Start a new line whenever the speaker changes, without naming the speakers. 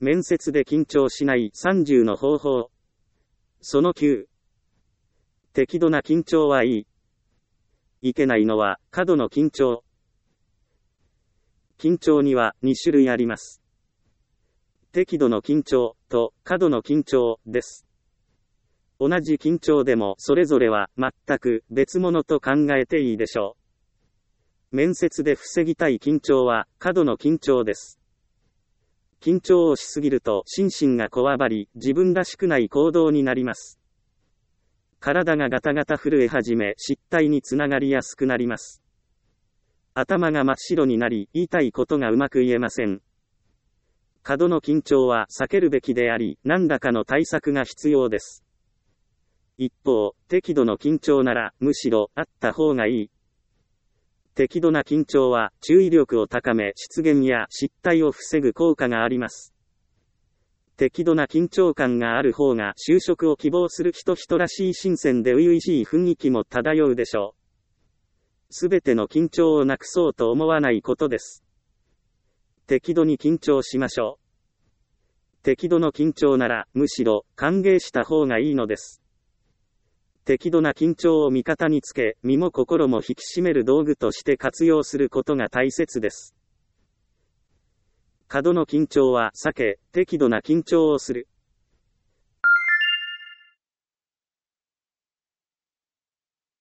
面接で緊張しない30の方法。その9。適度な緊張はいい。いけないのは過度の緊張。緊張には2種類あります。適度の緊張と過度の緊張です。同じ緊張でもそれぞれは全く別物と考えていいでしょう。面接で防ぎたい緊張は過度の緊張です。緊張をしすぎると心身がこわばり、自分らしくない行動になります。体がガタガタ震え始め、失態につながりやすくなります。頭が真っ白になり、言いたいことがうまく言えません。過度の緊張は避けるべきであり、何らかの対策が必要です。一方、適度の緊張なら、むしろ、あった方がいい。適度な緊張は、注意力を高め、失言や失態を防ぐ効果があります。適度な緊張感がある方が、就職を希望する人らしい新鮮で初々しい雰囲気も漂うでしょう。すべての緊張をなくそうと思わないことです。適度に緊張しましょう。適度の緊張なら、むしろ、歓迎した方がいいのです。適度な緊張を味方につけ、身も心も引き締める道具として活用することが大切です。過度の緊張は避け、適度な緊張をする。